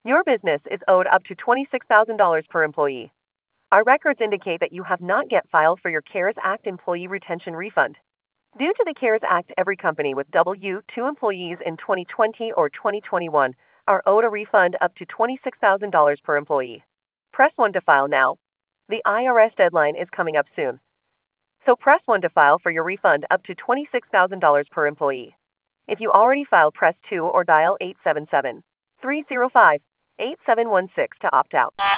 Your business is owed up to $26,000 per employee. Our records indicate that you have not yet filed for your CARES Act employee retention refund. Due to the CARES Act, every company with W-2 employees in 2020 or 2021 are owed a refund up to $26,000 per employee. Press 1 to file now. The IRS deadline is coming up soon. So press 1 to file for your refund up to $26,000 per employee. If you already filed, press 2 or dial 877-305-8716 to opt out.